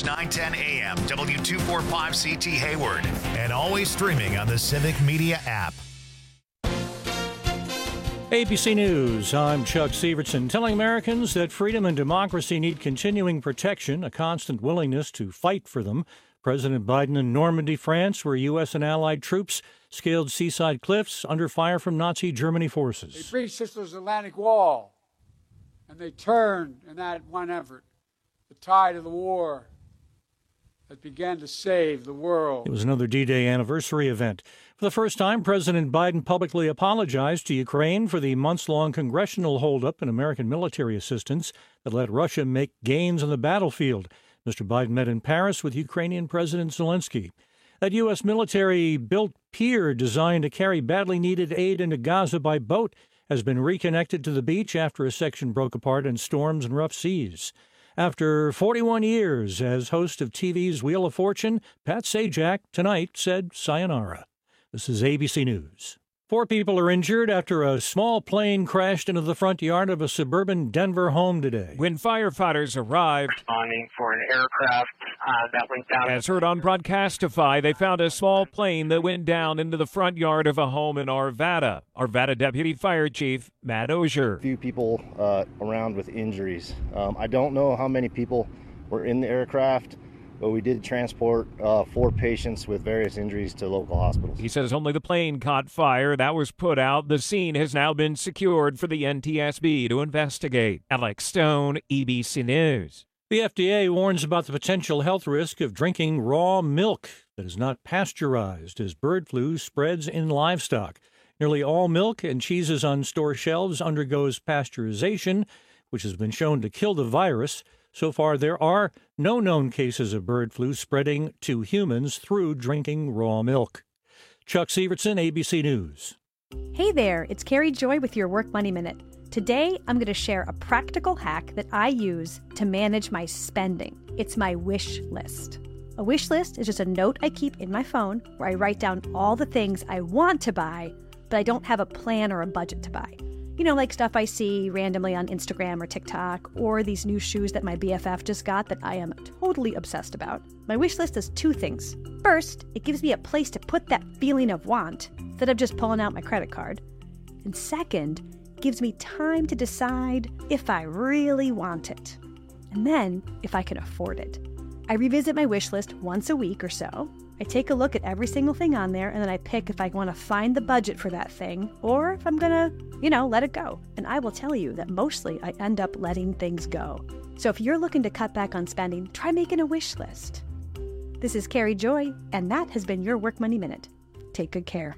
910 AM, W245CT Hayward, and always streaming on the Civic Media app. ABC News, I'm Chuck Sievertson, telling Americans that freedom and democracy need continuing protection, a constant willingness to fight for them. President Biden in Normandy, France, where U.S. and allied troops scaled seaside cliffs under fire from Nazi Germany forces. They breached Sicily Atlantic Wall, and they turned in that one effort the tide of the war that began to save the world. It was another D-Day anniversary event. For the first time, President Biden publicly apologized to Ukraine for the months-long congressional holdup in American military assistance that let Russia make gains on the battlefield. Mr. Biden met in Paris with Ukrainian President Zelensky. That U.S. military-built pier designed to carry badly needed aid into Gaza by boat has been reconnected to the beach after a section broke apart in storms and rough seas. After 41 years as host of TV's Wheel of Fortune, Pat Sajak tonight said sayonara. This is ABC News. 4 people are injured after a small plane crashed into the front yard of a suburban Denver home today. When firefighters arrived, responding for an aircraft that went down. As heard on Broadcastify, they found a small plane that went down into the front yard of a home in Arvada. Arvada Deputy Fire Chief Matt Osier. A few people around with injuries. I don't know how many people were in the aircraft, but we did transport 4 patients with various injuries to local hospitals. He says only the plane caught fire. That was put out. The scene has now been secured for the NTSB to investigate. Alex Stone, ABC News. The FDA warns about the potential health risk of drinking raw milk that is not pasteurized as bird flu spreads in livestock. Nearly all milk and cheeses on store shelves undergoes pasteurization, which has been shown to kill the virus. So far, there are no known cases of bird flu spreading to humans through drinking raw milk. Chuck Sievertson, ABC News. Hey there, it's Carrie Joy with your Work Money Minute. Today, I'm going to share a practical hack that I use to manage my spending. It's my wish list. A wish list is just a note I keep in my phone where I write down all the things I want to buy, but I don't have a plan or a budget to buy. You know, like stuff I see randomly on Instagram or TikTok, or these new shoes that my BFF just got that I am totally obsessed about. My wish list does 2 things. First, it gives me a place to put that feeling of want instead of just pulling out my credit card. And second, it gives me time to decide if I really want it. And then, if I can afford it. I revisit my wish list once a week or so. I take a look at every single thing on there, and then I pick if I want to find the budget for that thing, or if I'm gonna, let it go. And I will tell you that mostly I end up letting things go. So if you're looking to cut back on spending, try making a wish list. This is Carrie Joy, and that has been your Work Money Minute. Take good care.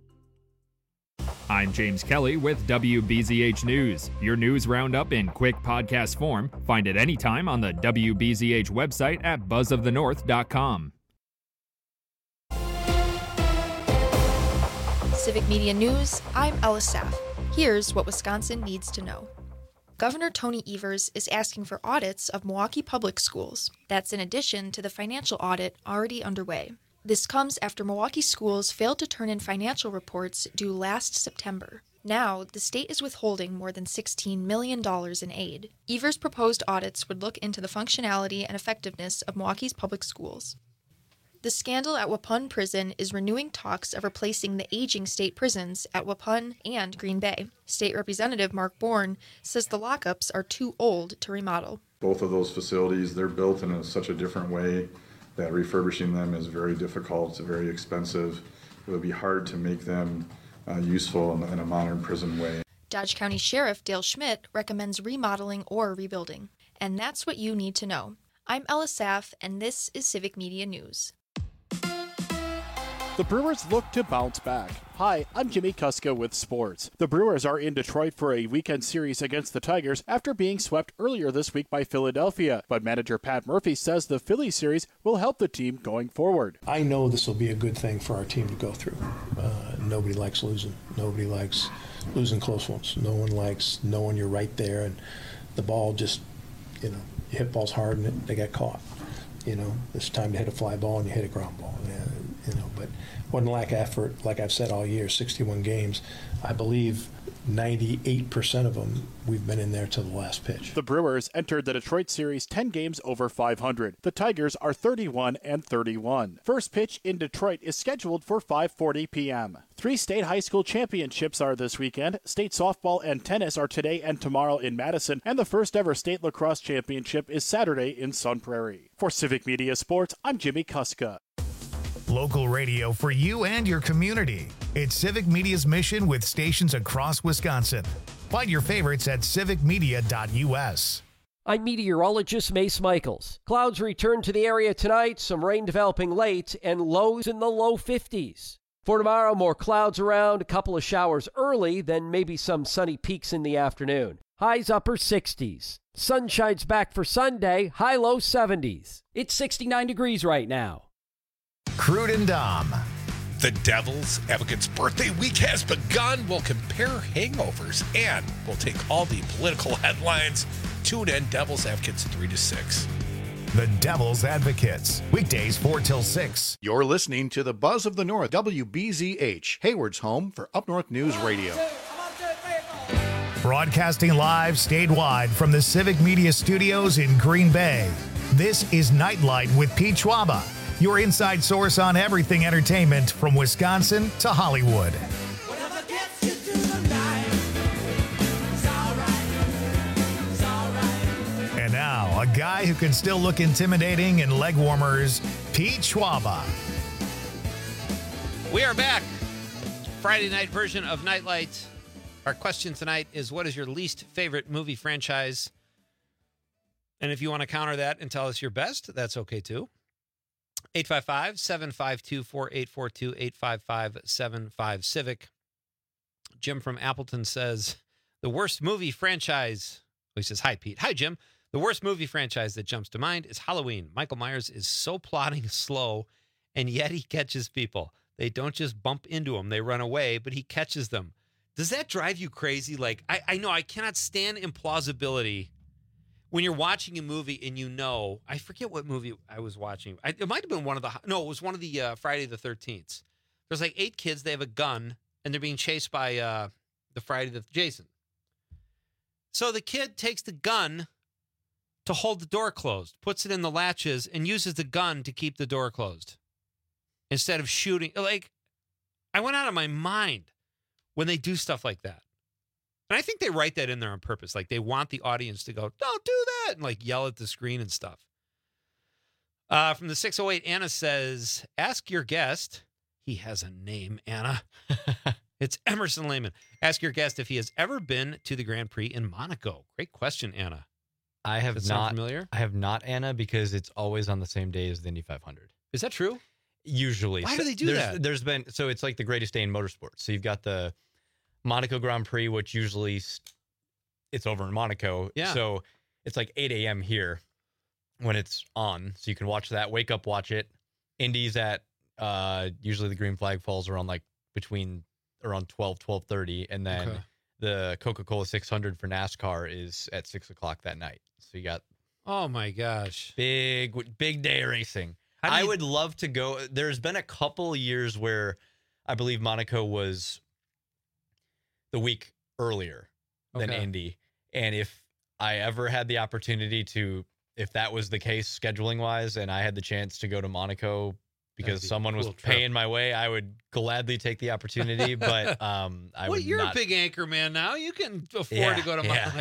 I'm James Kelly with WBZH News. Your news roundup in quick podcast form. Find it anytime on the WBZH website at buzzofthenorth.com. Civic Media News, I'm Ella Saff. Here's what Wisconsin needs to know. Governor Tony Evers is asking for audits of Milwaukee public schools. That's in addition to the financial audit already underway. This comes after Milwaukee schools failed to turn in financial reports due last September. Now, the state is withholding more than $16 million in aid. Evers' proposed audits would look into the functionality and effectiveness of Milwaukee's public schools. The scandal at Waupun Prison is renewing talks of replacing the aging state prisons at Waupun and Green Bay. State Representative Mark Bourne says the lockups are too old to remodel. Both of those facilities, they're built in such a different way that refurbishing them is very difficult, it's very expensive. It would be hard to make them useful in a modern prison way. Dodge County Sheriff Dale Schmidt recommends remodeling or rebuilding. And that's what you need to know. I'm Ella Saff, and this is Civic Media News. The Brewers look to bounce back. Hi, I'm Jimmy Kuska with sports. The Brewers are in Detroit for a weekend series against the Tigers after being swept earlier this week by Philadelphia. But manager Pat Murphy says the Philly series will help the team going forward. I know this will be a good thing for our team to go through. Nobody likes losing. Nobody likes losing close ones. No one likes knowing you're right there and the ball just, you hit balls hard and they get caught. It's time to hit a fly ball and you hit a ground ball. But wasn't lack of effort, like I've said all year, 61 games. I believe 98% of them, we've been in there till the last pitch. The Brewers entered the Detroit series 10 games over 500. The Tigers are 31-31. First pitch in Detroit is scheduled for 5:40 p.m. 3 state high school championships are this weekend. State softball and tennis are today and tomorrow in Madison, and the first ever state lacrosse championship is Saturday in Sun Prairie. For Civic Media Sports, I'm Jimmy Kuska. Local radio for you and your community. It's Civic Media's mission with stations across Wisconsin. Find your favorites at civicmedia.us. I'm meteorologist Mace Michaels. Clouds return to the area tonight, some rain developing late, and lows in the low 50s. For tomorrow, more clouds around, a couple of showers early, then maybe some sunny peaks in the afternoon. Highs upper 60s. Sunshine's back for Sunday, high-low 70s. It's 69 degrees right now. Crude and Dom. The Devil's Advocates birthday week has begun. We'll compare hangovers and we'll take all the political headlines. Tune in, Devil's Advocates 3 to 6. The Devil's Advocates, weekdays 4 till 6. You're listening to the Buzz of the North, WBZH, Hayward's home for Up North News Radio. Broadcasting live statewide from the Civic Media Studios in Green Bay. This is Nightlight with Pete Schwaba, your inside source on everything entertainment from Wisconsin to Hollywood. And now, a guy who can still look intimidating in leg warmers, Pete Schwaba. We are back. Friday night version of Nightlight. Our question tonight is, what is your least favorite movie franchise? And if you want to counter that and tell us your best, that's okay too. 855-752-4842, 855-75-CIVIC. Jim from Appleton says, the worst movie franchise. He says, hi, Pete. Hi, Jim. The worst movie franchise that jumps to mind is Halloween. Michael Myers is so plodding slow, and yet he catches people. They don't just bump into him. They run away, but he catches them. Does that drive you crazy? Like, I know I cannot stand implausibility when you're watching a movie and you know, I forget what movie I was watching. It might have been it was one of the Friday the 13th. There's like 8 kids. They have a gun, and they're being chased by the Friday the Jason. So the kid takes the gun to hold the door closed, puts it in the latches, and uses the gun to keep the door closed instead of shooting. Like, I went out of my mind when they do stuff like that. And I think they write that in there on purpose. Like, they want the audience to go, don't do that, and like yell at the screen and stuff. From the 608, Anna says, ask your guest. He has a name, Anna. It's Emerson Lehman. Ask your guest if he has ever been to the Grand Prix in Monaco. Great question, Anna. I have Does that sound not. familiar? I have not, Anna, because it's always on the same day as the Indy 500. Is that true? Usually. Why do they do that? There's been, so it's like the greatest day in motorsports. So you've got the Monaco Grand Prix, which usually it's over in Monaco. Yeah. So it's like 8 a.m. here when it's on. So you can watch that, wake up, watch it. Indy's at, usually the green flag falls around like around 12:30. And then the Coca-Cola 600 for NASCAR is at 6 o'clock that night. So you got. Oh my gosh. Big day of racing. I would love to go. There's been a couple years where I believe Monaco was the week earlier than Indy. And if I ever had the opportunity to, if that was the case scheduling wise, and I had the chance to go to Monaco because someone was paying my way, I would gladly take the opportunity. But you're a big anchor man now. You can afford to go to Monaco.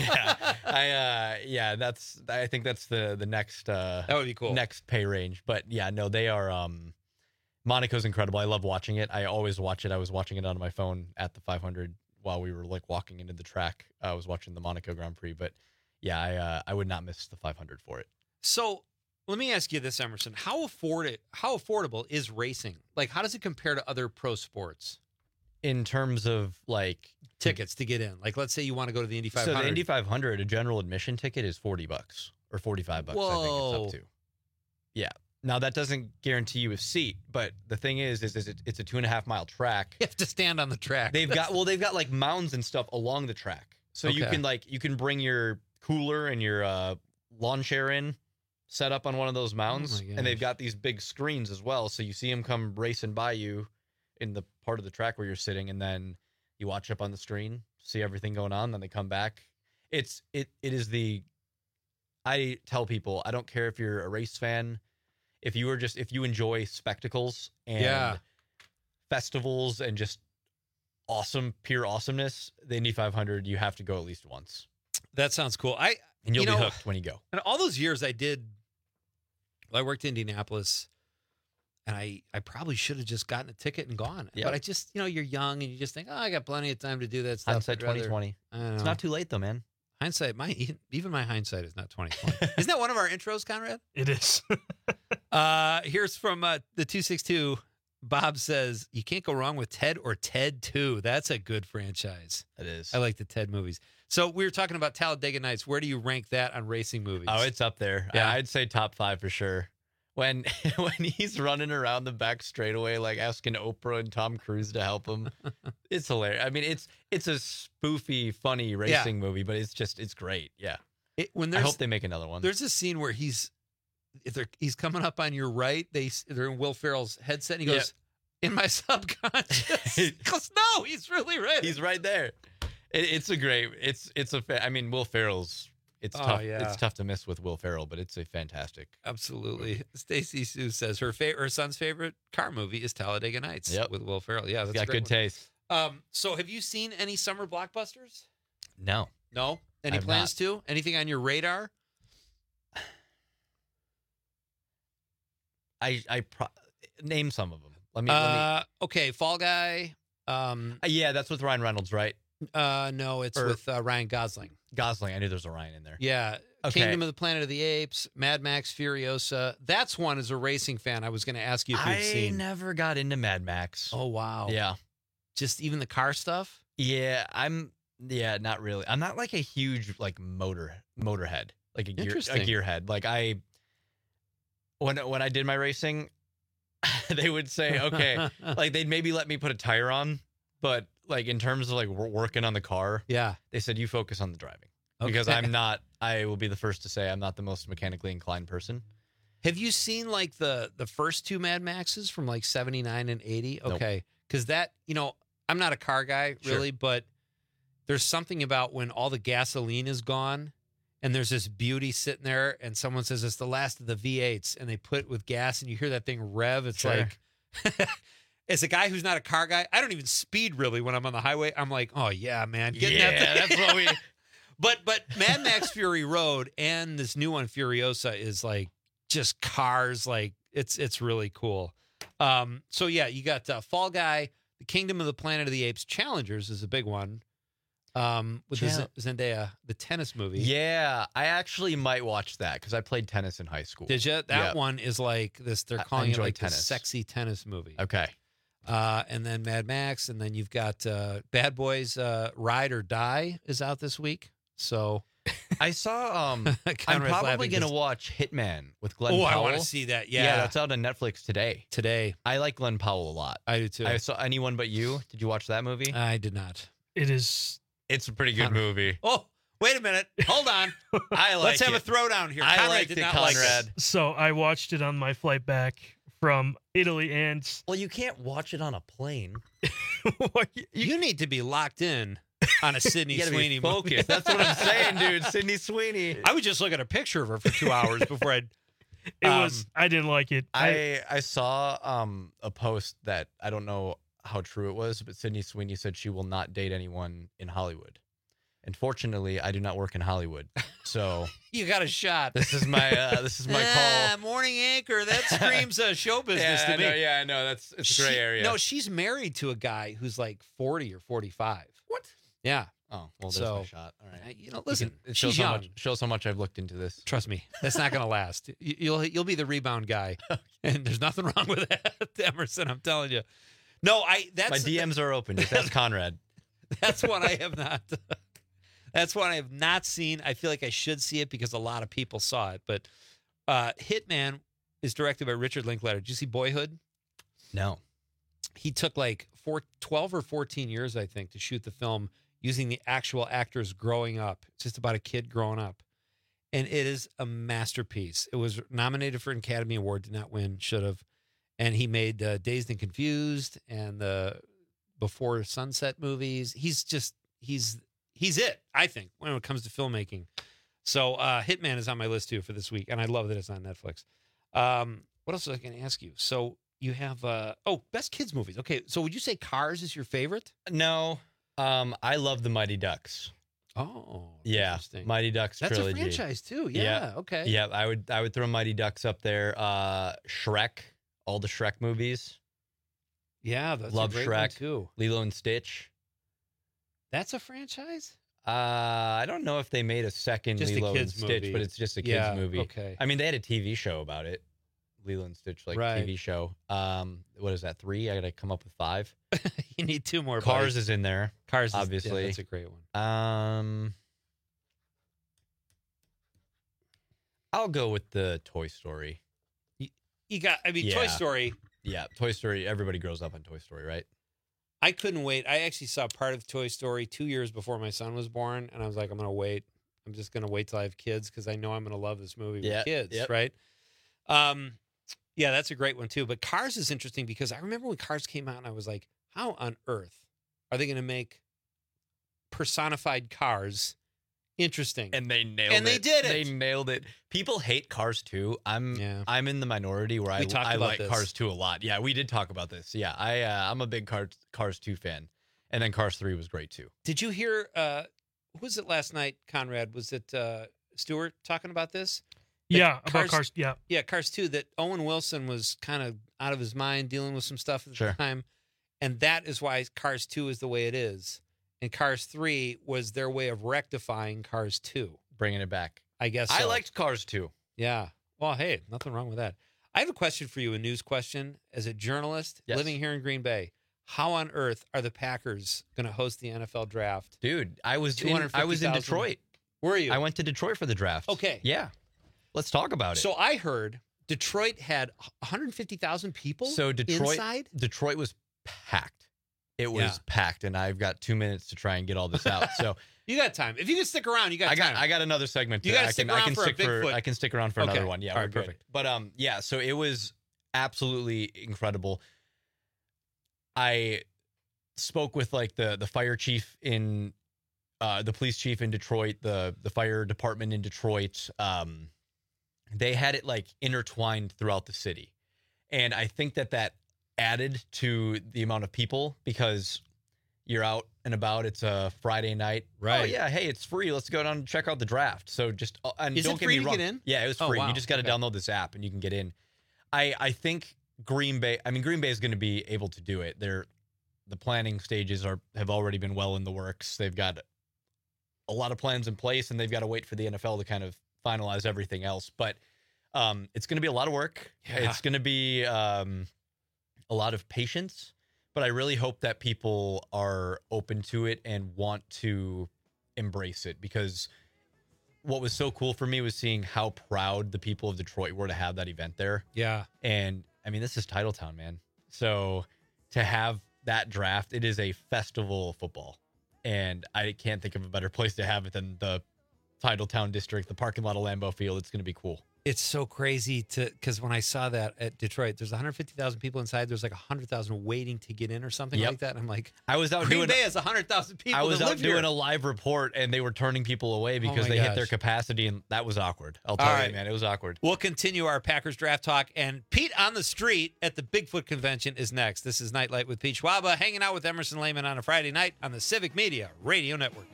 I think that's the next that would be cool. Next pay range. But yeah, no, they are Monaco's incredible. I love watching it. I always watch it. I was watching it on my phone at the 500 while we were like walking into the track. I was watching the Monaco Grand Prix, but yeah, I would not miss the 500 for it. So let me ask you this, Emerson. How affordable is racing? Like, how does it compare to other pro sports? In terms of like tickets to get in, like let's say you want to go to the Indy 500. So the Indy 500, a general admission ticket is $40 or $45. Whoa. I think it's up to. Yeah. Now that doesn't guarantee you a seat, but the thing is it's a 2.5 mile track. You have to stand on the track. They've got like mounds and stuff along the track, so you can bring your cooler and your lawn chair in, set up on one of those mounds, and they've got these big screens as well, so you see them come racing by you in the part of the track where you're sitting, and then You watch up on the screen, see everything going on, then they come back. It is the. I tell people, I don't care if you're a race fan, if you enjoy spectacles and festivals and just pure awesomeness, the Indy 500, you have to go at least once. That sounds cool. And you'll be hooked when you go. And all those years I worked in Indianapolis, and I probably should have just gotten a ticket and gone. Yep. But I just, you're young and you just think, I got plenty of time to do that stuff. Hindsight 2020. It's not too late though, man. Hindsight, even my hindsight is not 2020. Isn't that one of our intros, Conrad? It is. Here's from the 262. Bob says, you can't go wrong with Ted or Ted 2. That's a good franchise. It is. I like the Ted movies. So we were talking about Talladega Nights. Where do you rank that on racing movies? Oh, it's up there. Yeah. I'd say top 5 for sure. When he's running around the back straightaway, like asking Oprah and Tom Cruise to help him, it's hilarious. I mean, it's a spoofy, funny racing movie, but it's great. Yeah. I hope they make another one. There's a scene where he's coming up on your right. They're in Will Ferrell's headset. And he goes, in my subconscious. He goes, no, he's really right. He's right there. I mean, Will Ferrell's. It's tough. Yeah. It's tough to miss with Will Ferrell, but it's a fantastic. Absolutely. Stacy Sue says her son's favorite car movie is Talladega Nights with Will Ferrell. Yeah, that's got good taste. So have you seen any summer blockbusters? No. No? Any plans to? Anything on your radar? Name some of them. Let me. Okay, Fall Guy. Yeah, that's with Ryan Reynolds, right? No, it's with Ryan Gosling. Gosling. I knew there was a Ryan in there. Yeah. Okay. Kingdom of the Planet of the Apes, Mad Max Furiosa. That's one as a racing fan I was going to ask you if you've seen. I never got into Mad Max. Oh, wow. Yeah. Just even the car stuff? Yeah, not really. I'm not like a huge like motorhead, like a gearhead. Like when I did my racing, they would say, okay, like they'd maybe let me put a tire on, but like in terms of like working on the car, they said you focus on the driving because I will be the first to say I'm not the most mechanically inclined person. Have you seen like the first two Mad Maxes from like 79 and 80? Okay. Because that, I'm not a car guy really, but there's something about when all the gasoline is gone and there's this beauty sitting there and someone says it's the last of the V8s and they put it with gas and you hear that thing rev. It's like, as a guy who's not a car guy, I don't even speed really when I'm on the highway. I'm like, oh yeah, man. That's what we... But Mad Max Fury Road and this new one, Furiosa, is like just cars. Like it's really cool. So yeah, you got Fall Guy, the Kingdom of the Planet of the Apes, Challengers is a big one. With Zendaya, the tennis movie. Yeah, I actually might watch that because I played tennis in high school. Did you? That one is like this. They're calling it like tennis. The sexy tennis movie. Okay. And then Mad Max, and then you've got Bad Boys Ride or Die is out this week. So I saw. I'm probably going to watch Hitman with Glenn Powell. I want to see that. Yeah, that's out on Netflix today. I like Glenn Powell a lot. I do too. I saw Anyone But You. Did you watch that movie? I did not. It's a pretty good movie. Oh, wait a minute. Hold on. Let's have a throwdown here. I liked it, Conrad. So I watched it on my flight back from Italy, and well, you can't watch it on a plane. You need to be locked in on a Sydney Sweeney movie. That's what I'm saying, dude. Sydney Sweeney. I would just look at a picture of her for 2 hours before I'd. I didn't like it. I saw a post that I don't know how true it was, but Sydney Sweeney said she will not date anyone in Hollywood. And fortunately, I do not work in Hollywood, so you got a shot. This is my call. Morning anchor. That screams show business to me. I know. It's a gray area. No, she's married to a guy who's like 40 or 45. What? Yeah. Oh, well, there's my shot. All right. Listen, she's young. Shows how much I've looked into this. Trust me, that's not going to last. You'll be the rebound guy, and there's nothing wrong with that, Emerson. I'm telling you. No, my DMs are open. Just ask Conrad. That's one I have not. That's one I have not seen. I feel like I should see it because a lot of people saw it. But Hitman is directed by Richard Linklater. Did you see Boyhood? No. He took like 12 or 14 years, I think, to shoot the film using the actual actors growing up. It's just about a kid growing up. And it is a masterpiece. It was nominated for an Academy Award, did not win, should have. And he made Dazed and Confused and the Before Sunset movies. He's it, I think, when it comes to filmmaking. So Hitman is on my list, too, for this week, and I love that it's on Netflix. What else was I going to ask you? So you have, best kids movies. Okay, so would you say Cars is your favorite? No, I love the Mighty Ducks. Oh, yeah, Mighty Ducks That's trilogy. a franchise, too. Yeah, okay. Yeah, I would throw Mighty Ducks up there. Shrek, all the Shrek movies. Yeah, that's love a great Shrek, one, too. Lilo and Stitch. That's a franchise? I don't know if they made a second Just Lilo a and kids Stitch, movie. but it's just a kids movie. Okay. I mean, they had a TV show about it. Lilo and Stitch, Right. TV show. What is that, 3? I got to come up with 5. You need 2 more. Cars buddy. is in there. Cars, obviously. that's a great one. I'll go with the Toy Story. You got, Toy Story. Yeah, Toy Story. Everybody grows up on Toy Story, right? I couldn't wait. I actually saw part of Toy Story 2 years before my son was born, and I was like, I'm going to wait. I'm just going to wait till I have kids because I know I'm going to love this movie with kids, right? Yeah, that's a great one, too. But Cars is interesting because I remember when Cars came out, and I was like, how on earth are they going to make personified cars interesting? And they nailed it. And they did it. They nailed it. People hate Cars 2. I'm in the minority where I like this. Cars 2 a lot. Yeah, we did talk about this. Yeah, I'm a big Cars 2 fan. And then Cars 3 was great, too. Did you hear, who was it last night, Conrad? Was it Stewart talking about this? Yeah, about Cars. Yeah. Yeah, Cars 2, that Owen Wilson was kind of out of his mind dealing with some stuff at the time. And that is why Cars 2 is the way it is. And Cars 3 was their way of rectifying Cars 2. Bringing it back. I guess so. I liked Cars 2. Yeah. Well, hey, nothing wrong with that. I have a question for you, a news question. As a journalist living here in Green Bay, how on earth are the Packers going to host the NFL draft? Dude, I was in Detroit. Were you? I went to Detroit for the draft. Okay. Yeah. Let's talk about it. So I heard Detroit had 150,000 people inside. Detroit was packed. It was packed, and I've got 2 minutes to try and get all this out. So you got time. If you can stick around, you got time. I got another segment. You got to stick around for a Bigfoot. I can stick around for another one. Yeah, all right, perfect. But so it was absolutely incredible. I spoke with like the fire chief in the police chief in Detroit, the fire department in Detroit. They had it like intertwined throughout the city. And I think that added to the amount of people because you're out and about. It's a Friday night. Right. Oh, yeah. Hey, it's free. Let's go down and check out the draft. So just, and is don't it get free me to wrong. Get in? Yeah, it was free. Wow. You just got to download this app and you can get in. I think Green Bay is going to be able to do it. The planning stages have already been well in the works. They've got a lot of plans in place and they've got to wait for the NFL to kind of finalize everything else. But it's going to be a lot of work. Yeah. It's going to be a lot of patience, but I really hope that people are open to it and want to embrace it, because what was so cool for me was seeing how proud the people of Detroit were to have that event there. Yeah. And I mean, this is Titletown, man. So to have that draft, it is a festival of football. And I can't think of a better place to have it than the Titletown district, the parking lot of Lambeau Field. It's going to be cool. It's so crazy because when I saw that at Detroit, there's 150,000 people inside. There's like 100,000 waiting to get in or something like that. And I'm like, I was out Green Bay has 100,000 people. I was out doing here. a live report and they were turning people away because they hit their capacity, and that was awkward. I'll tell you, man, it was awkward. We'll continue our Packers draft talk, and Pete on the street at the Bigfoot Convention is next. This is Nightlight with Pete Schwaba, hanging out with Emerson Lehman on a Friday night on the Civic Media Radio Network.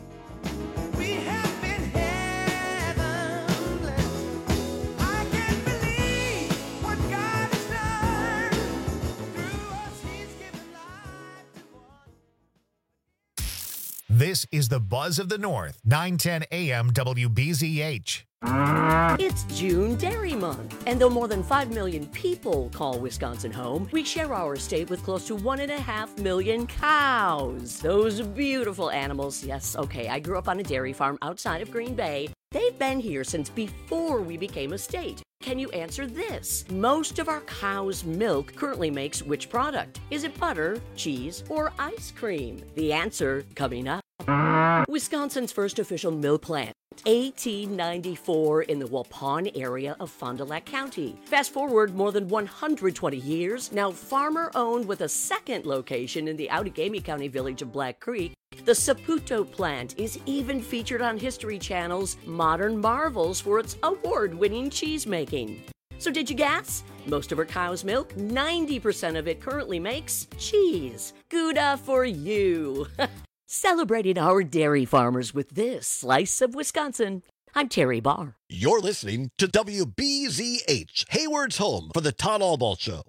This is the Buzz of the North, 910 AM WBZH. It's June Dairy Month, and though more than 5 million people call Wisconsin home, we share our state with close to 1.5 million cows. Those beautiful animals. Yes, okay, I grew up on a dairy farm outside of Green Bay. They've been here since before we became a state. Can you answer this? Most of our cow's milk currently makes which product? Is it butter, cheese, or ice cream? The answer coming up. Wisconsin's first official milk plant 1894 in the Waupun area of Fond du Lac County. Fast forward more than 120 years, now farmer-owned with a second location in the Outagamie County village of Black Creek, the Saputo plant is even featured on History Channel's Modern Marvels for its award-winning cheese making. So did you guess? Most of our cow's milk, 90% of it currently makes cheese. Gouda for you. Celebrating our dairy farmers with this slice of Wisconsin. I'm Terry Barr. You're listening to WBZH, Hayward's home for the Todd Albaugh Show.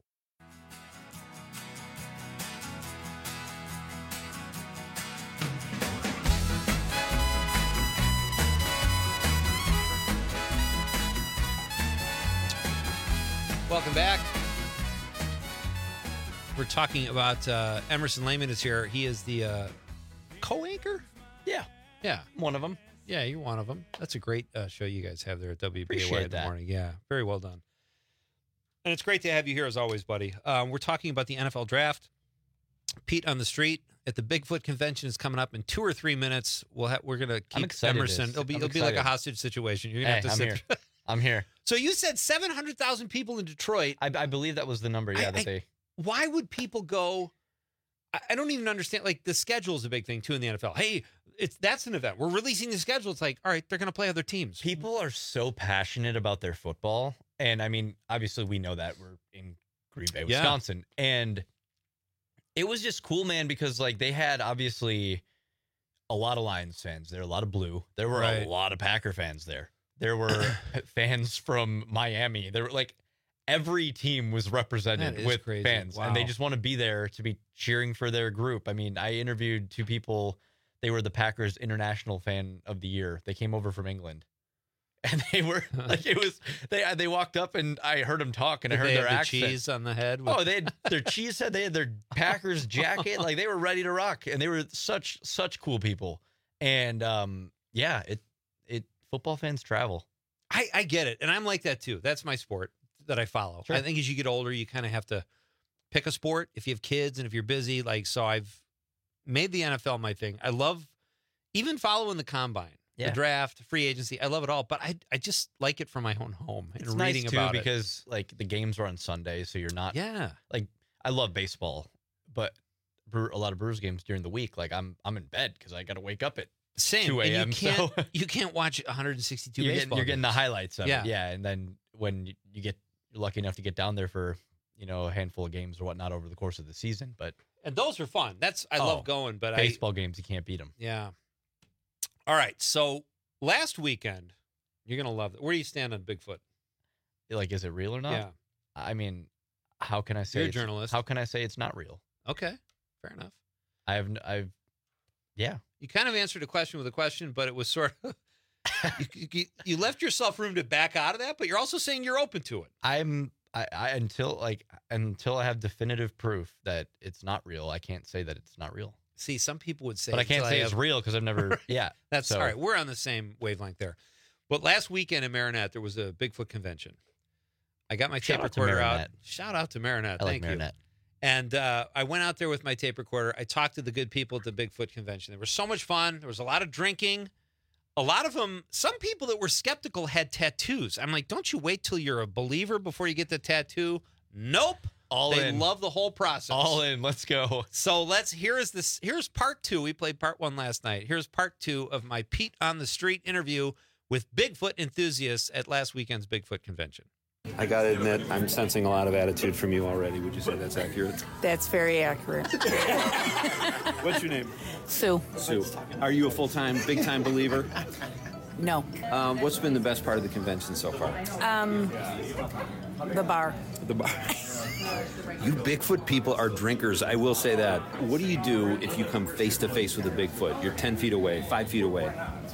Welcome back. We're talking about Emerson Lehman is here. He is the co-anchor? Yeah. One of them. Yeah, you're one of them. That's a great show you guys have there at WBAY Appreciate in the that. morning. Yeah, very well done. And it's great to have you here as always, buddy. We're talking about the NFL draft. Pete on the Street at the Bigfoot Convention is coming up in 2 or 3 minutes. We're gonna keep Emerson. It'll be like a hostage situation. You're gonna have to sit. Here. I'm here. So you said 700,000 people in Detroit. I believe that was the number. Yeah, Why would people go? I don't even understand. Like, the schedule is a big thing too in the NFL. Hey, that's an event. We're releasing the schedule. It's like, all right, they're going to play other teams. People are so passionate about their football, and I mean, obviously, we know that we're in Green Bay, Wisconsin, and it was just cool, man, because like they had obviously a lot of Lions fans there, a lot of blue. There were a lot of Packer fans there. There were fans from Miami. There were like. Every team was represented with fans, and they just want to be there to be cheering for their group. I mean, I interviewed 2 people. They were the Packers International Fan of the Year. They came over from England, and they were like, it was they walked up, and I heard them talk, and I heard their accent. Cheese on the head. Oh, they had their cheese head. They had their Packers jacket. Like they were ready to rock, and they were such cool people. And football fans travel. I get it, and I'm like that too. That's my sport that I follow. Sure. I think as you get older, you kind of have to pick a sport if you have kids and if you're busy. Like, so I've made the NFL my thing. I love even following the combine, the draft, free agency. I love it all, but I just like it from my own home and it's reading nice too, about because like the games are on Sunday, so you're not. Yeah. Like I love baseball, but a lot of Brewers games during the week. Like I'm in bed because I got to wake up at 2 a.m. You can't watch 162 baseball. You're getting the highlights of it. Yeah, and then when you get. You're lucky enough to get down there for, a handful of games or whatnot over the course of the season. And those are fun. I love going, but baseball games, you can't beat them. Yeah. All right. So last weekend, you're going to love it. Where do you stand on Bigfoot? Like, is it real or not? Yeah. I mean, how can I say you're a journalist? How can I say it's not real? Okay. Fair enough. Yeah. You kind of answered a question with a question, but it was sort of, you left yourself room to back out of that, but you're also saying you're open to it. Until I have definitive proof that it's not real, I can't say that it's not real. See, some people would say, but I can't say it's real because I've never. Yeah, that's all right. We're on the same wavelength there. But last weekend in Marinette, there was a Bigfoot convention. I got my tape recorder out. Shout out to Marinette. I like Thank Marinette. You. And I went out there with my tape recorder. I talked to the good people at the Bigfoot convention. They were so much fun. There was a lot of drinking. A lot of them, some people that were skeptical had tattoos. I'm like, don't you wait till you're a believer before you get the tattoo? Nope. They love the whole process. All in. Let's go. So here's part 2. We played part 1 last night. Here's part 2 of my Pete on the Street interview with Bigfoot enthusiasts at last weekend's Bigfoot convention. I got to admit, I'm sensing a lot of attitude from you already. Would you say that's accurate? That's very accurate. What's your name? Sue. Sue. Are you a full-time, big-time believer? No. What's been the best part of the convention so far? The bar. The bar. You Bigfoot people are drinkers, I will say that. What do you do if you come face-to-face with a Bigfoot? You're 10 feet away, 5 feet away.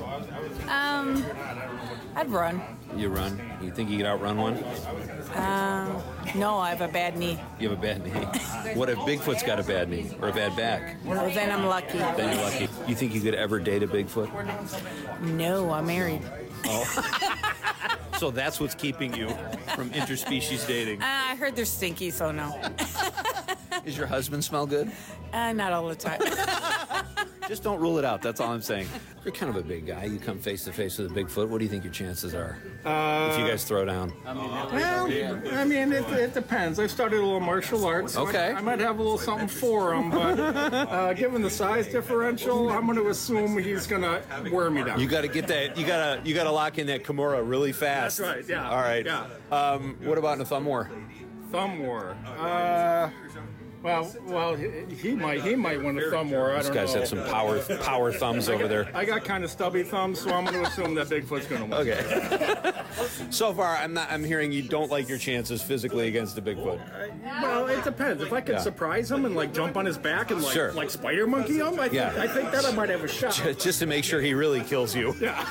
I'd run. You run? You think you could outrun one? No, I have a bad knee. You have a bad knee? What if Bigfoot's got a bad knee or a bad back? Well, then I'm lucky. Then you're lucky. You think you could ever date a Bigfoot? No, I'm married. Oh. So that's what's keeping you from interspecies dating. I heard they're stinky, so no. Does your husband smell good? Not all the time. Just don't rule it out. That's all I'm saying. You're kind of a big guy. You come face to face with a Bigfoot. What do you think your chances are if you guys throw down? Well, I mean, it depends. I've started a little martial arts. So Okay. I might have a little something for him, but given the size differential, I'm going to assume he's going to wear me down. You got to get that. You gotta lock in that Kimura really fast. That's right. Yeah. All right. Yeah. What about in a thumb war? Thumb war. Well, he might win a thumb war. I don't know. These guys have some power thumbs over there. I got kind of stubby thumbs, so I'm going to assume that Bigfoot's going to win. Okay. So far, I'm hearing you don't like your chances physically against a Bigfoot. Well, it depends. If I could surprise him and like jump on his back and like spider monkey him, I think that I might have a shot. Just to make sure he really kills you. Yeah.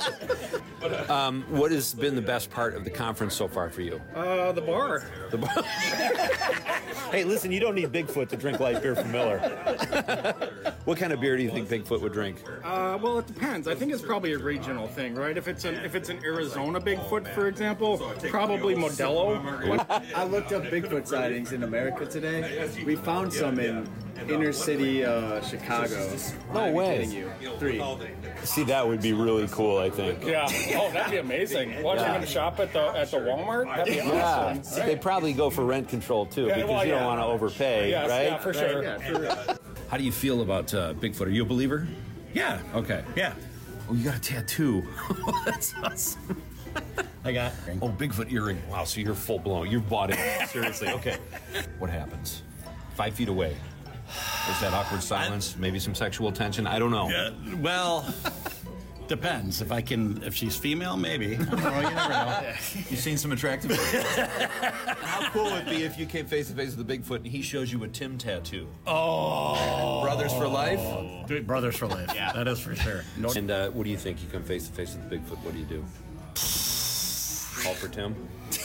What has been the best part of the conference so far for you? The bar. The bar. Hey, listen, you don't need Bigfoot to drink light beer from Miller. What kind of beer do you think Bigfoot would drink? Well, it depends. I think it's probably a regional thing, right? If it's an Arizona Bigfoot, for example, probably Modelo. I looked up Bigfoot sightings in America today. We found some in inner city Chicago. No way. Kidding you. 3. See, that would be really cool, I think. Yeah. Oh, that'd be amazing. Watching him shop at the Walmart. That'd be awesome. Yeah. They probably go for rent control too, because you don't want to overpay, yes, right? Yeah, for sure. Yeah, for real. How do you feel about Bigfoot? Are you a believer? Yeah. Okay. Yeah. Oh, you got a tattoo. That's awesome. I got. Oh, Bigfoot earring. Wow, so you're full blown. You've bought it. Seriously. Okay. What happens? 5 feet away. Is that awkward silence? Maybe some sexual tension? I don't know. Well, depends. If she's female, maybe. I don't know, you never know. You've seen some attractive people. How cool would it be if you came face to face with the Bigfoot and he shows you a Tim tattoo? Oh. Brothers for life? Brothers for life. Yeah. That is for sure. And what do you think? You come face to face with the Bigfoot, what do you do? Call for Tim?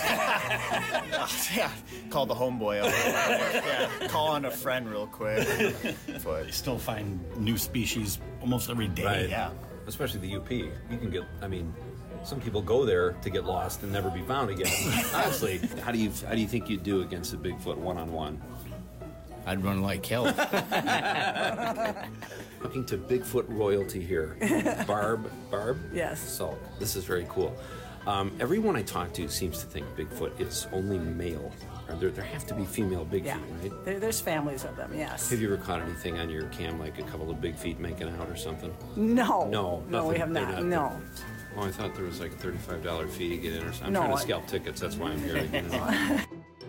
Yeah, call the homeboy up. Yeah, call on a friend real quick. They still find new species almost every day. Right. Yeah. Especially the UP. You can get, some people go there to get lost and never be found again. Honestly, how do you think you'd do against a Bigfoot one-on-one? I'd run like hell. Talking to Bigfoot royalty here. Barb? Yes. Salk. This is very cool. Everyone I talk to seems to think Bigfoot is only male. There have to be female Bigfoot, right? There's families of them, yes. Have you ever caught anything on your cam, like a couple of big feet making out or something? No. No, we have not. No. Oh, I thought there was like a $35 fee to get in or something. No, I'm trying to scalp tickets. That's why I'm here.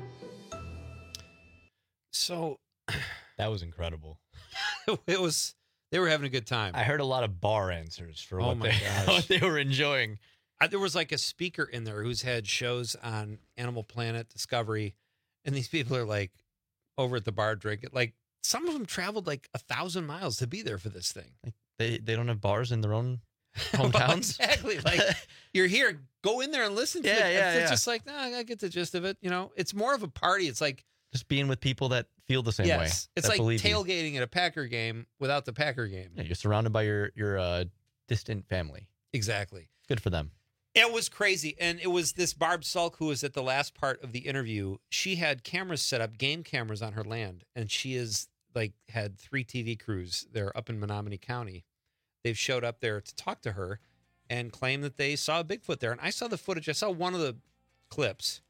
So that was incredible. They were having a good time. I heard a lot of bar answers for what they were enjoying. There was like a speaker in there who's had shows on Animal Planet, Discovery, and these people are like over at the bar drinking. Like some of them traveled like 1,000 miles to be there for this thing. Like they don't have bars in their own hometowns. Well, exactly. Like you're here, go in there and listen to it. It's just like, I get the gist of it. You know, it's more of a party. It's like just being with people that feel the same way. It's like tailgating at a Packer game without the Packer game. Yeah, you're surrounded by your distant family. Exactly. Good for them. It was crazy. And it was this Barb Salk who was at the last part of the interview. She had cameras set up, game cameras on her land. And she is had 3 TV crews there up in Menominee County. They've showed up there to talk to her and claim that they saw a Bigfoot there. And I saw the footage. I saw one of the clips.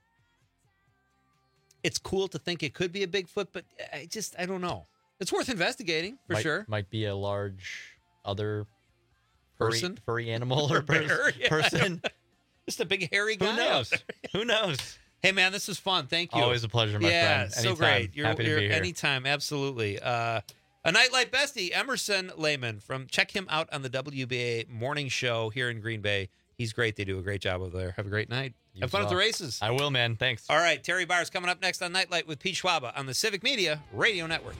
It's cool to think it could be a Bigfoot, but I don't know. It's worth investigating for sure. Might be a large other furry animal or person. Just a big hairy guy. Who knows? Who knows? Hey man, this was fun. Thank you. Always a pleasure, my friend. So great. You're happy to be here. Anytime, absolutely. A Nightlight bestie, Emerson Lehman. Check him out on the WBA morning show here in Green Bay. He's great. They do a great job over there. Have a great night. Have fun at the races. I will, man. Thanks. All right, Terry Byers coming up next on Nightlight with Pete Schwaba on the Civic Media Radio Network.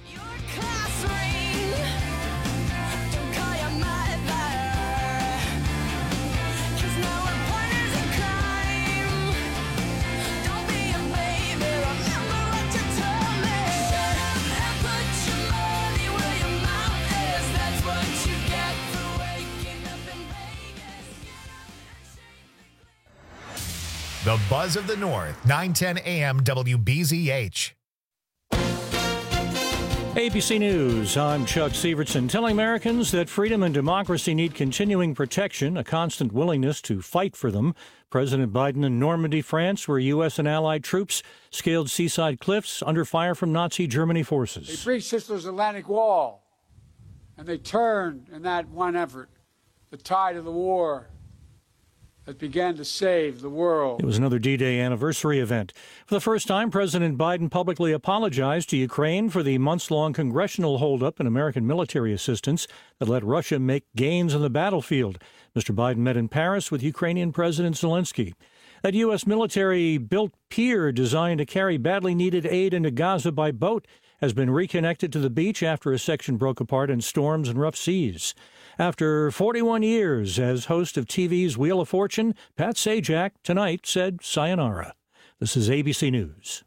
The Buzz of the North, 910 AM WBZH. ABC News, I'm Chuck Severson, telling Americans that freedom and democracy need continuing protection, a constant willingness to fight for them. President Biden in Normandy, France, where U.S. and allied troops scaled seaside cliffs under fire from Nazi Germany forces. They breached Hitler's Atlantic Wall, and they turned in that one effort the tide of the war that began to save the world. It was another D-Day anniversary event. For the first time, President Biden publicly apologized to Ukraine for the months-long congressional holdup in American military assistance that let Russia make gains on the battlefield. Mr. Biden met in Paris with Ukrainian President Zelensky. That U.S. military-built pier designed to carry badly needed aid into Gaza by boat has been reconnected to the beach after a section broke apart in storms and rough seas. After 41 years as host of TV's Wheel of Fortune, Pat Sajak tonight said sayonara. This is ABC News.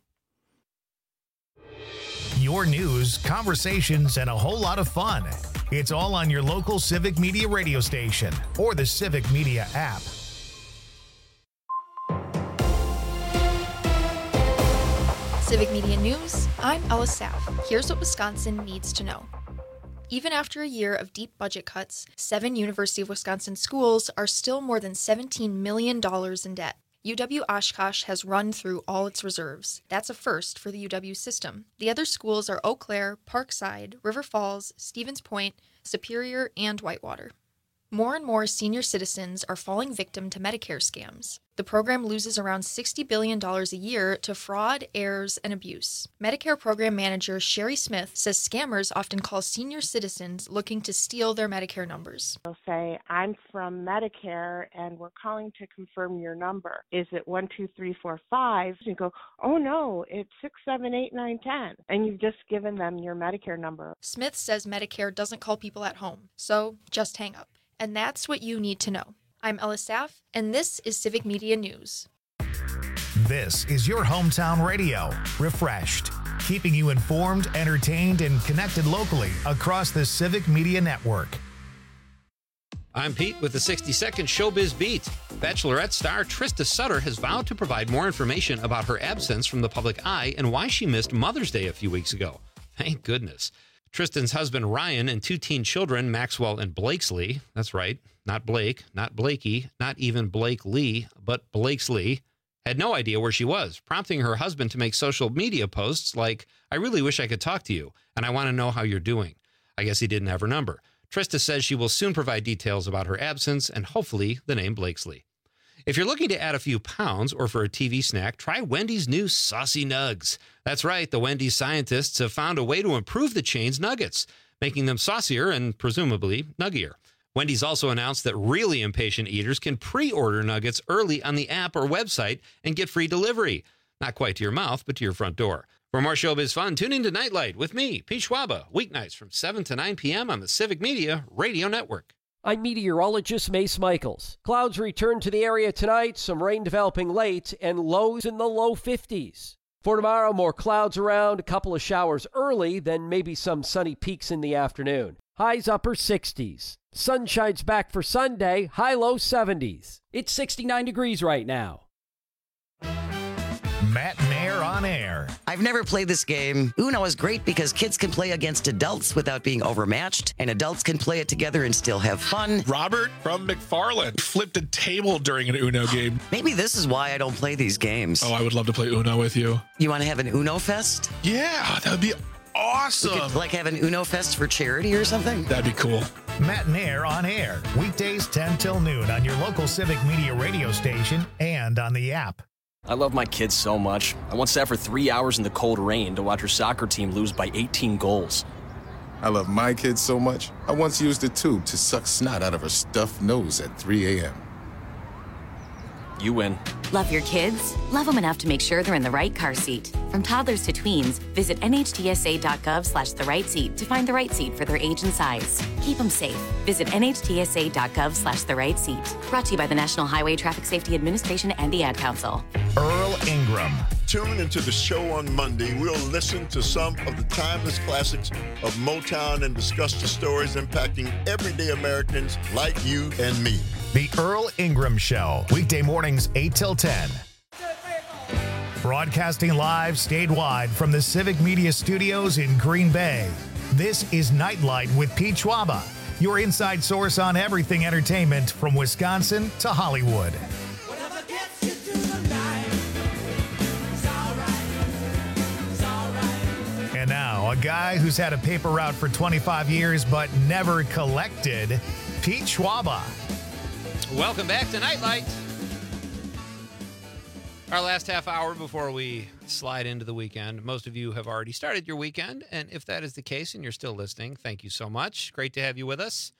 Your news, conversations, and a whole lot of fun. It's all on your local Civic Media radio station or the Civic Media app. Civic Media News, I'm Ella Saff. Here's what Wisconsin needs to know. Even after a year of deep budget cuts, 7 University of Wisconsin schools are still more than $17 million in debt. UW-Oshkosh has run through all its reserves. That's a first for the UW system. The other schools are Eau Claire, Parkside, River Falls, Stevens Point, Superior, and Whitewater. More and more senior citizens are falling victim to Medicare scams. The program loses around $60 billion a year to fraud, errors, and abuse. Medicare program manager Sherry Smith says scammers often call senior citizens looking to steal their Medicare numbers. They'll say, I'm from Medicare and we're calling to confirm your number. Is it 12345? You go, oh no, it's 678 and you've just given them your Medicare number. Smith says Medicare doesn't call people at home, so just hang up. And that's what you need to know. I'm Ella Saff, and this is Civic Media News. This is your hometown radio, refreshed, keeping you informed, entertained, and connected locally across the Civic Media Network. I'm Pete with the 60-second Showbiz Beat. Bachelorette star Trista Sutter has vowed to provide more information about her absence from the public eye and why she missed Mother's Day a few weeks ago. Thank goodness. Tristan's husband, Ryan, and 2 teen children, Maxwell and Blakesley, that's right, not Blake, not Blakey, not even Blake Lee, but Blakesley, had no idea where she was, prompting her husband to make social media posts like, I really wish I could talk to you, and I want to know how you're doing. I guess he didn't have her number. Trista says she will soon provide details about her absence and hopefully the name Blakesley. If you're looking to add a few pounds or for a TV snack, try Wendy's new Saucy Nugs. That's right, the Wendy's scientists have found a way to improve the chain's nuggets, making them saucier and presumably nuggier. Wendy's also announced that really impatient eaters can pre-order nuggets early on the app or website and get free delivery. Not quite to your mouth, but to your front door. For more showbiz fun, tune into Nightlight with me, Pete Schwaba, weeknights from 7 to 9 p.m. on the Civic Media Radio Network. I'm meteorologist Mace Michaels. Clouds return to the area tonight, some rain developing late, and lows in the low 50s. For tomorrow, more clouds around, a couple of showers early, then maybe some sunny peaks in the afternoon. Highs upper 60s. Sunshine's back for Sunday, high low 70s. It's 69 degrees right now. Matt Nair on air. I've never played this game. Uno is great because kids can play against adults without being overmatched, and adults can play it together and still have fun. Robert from McFarland flipped a table during an Uno game. Maybe this is why I don't play these games. Oh, I would love to play Uno with you. You want to have an Uno Fest? Yeah, that would be awesome. We could, like, have an Uno Fest for charity or something? That'd be cool. Matt Nair on air, weekdays 10 till noon on your local Civic Media radio station and on the app. I love my kids so much. I once sat for 3 hours in the cold rain to watch her soccer team lose by 18 goals. I love my kids so much, I once used a tube to suck snot out of her stuffed nose at 3 a.m. You win. Love your kids? Love them enough to make sure they're in the right car seat. From toddlers to tweens, visit nhtsa.gov/the right seat to find the right seat for their age and size. Keep them safe. Visit nhtsa.gov/the right seat. Brought to you by the National Highway Traffic Safety Administration and the Ad Council. Earl Ingram. Tune into the show on Monday. We'll listen to some of the timeless classics of Motown and discuss the stories impacting everyday Americans like you and me. The Earl Ingram Show, weekday mornings 8 till 10. Broadcasting live statewide from the Civic Media Studios in Green Bay, this is Nightlight with Pete Schwaba, your inside source on everything entertainment from Wisconsin to Hollywood. And now, a guy who's had a paper route for 25 years but never collected, Pete Schwaba. Welcome back to Nightlight. Our last half hour before we slide into the weekend. Most of you have already started your weekend, and if that is the case and you're still listening, thank you so much. Great to have you with us.